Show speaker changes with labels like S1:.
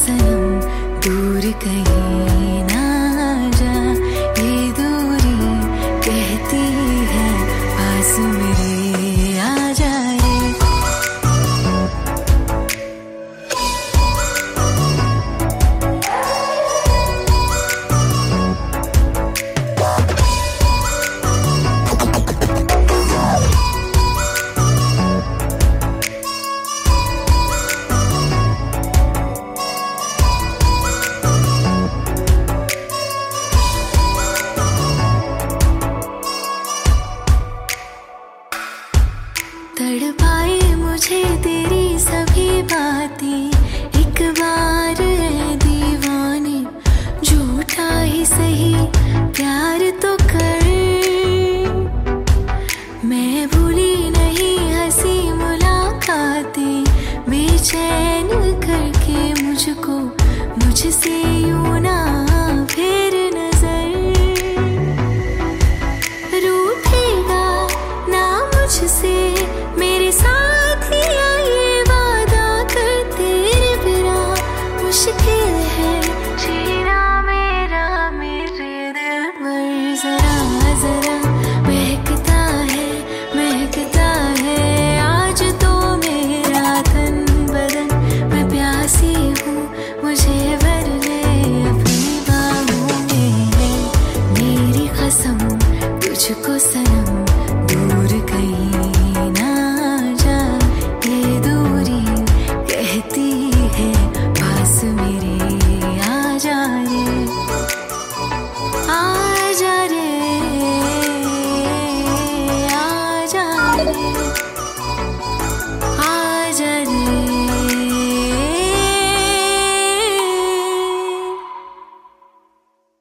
S1: सनम दूर कहीं ना जा, ये दूरी कहती है पास मेरे आ जाए। तड़पाए मुझे तेरी सभी बातें, एक बार ऐ दीवाने झूठा ही सही प्यार तो कर। मैं भूली नहीं हंसी मुलाकातें, बेचैन करके मुझको मुझसे यूं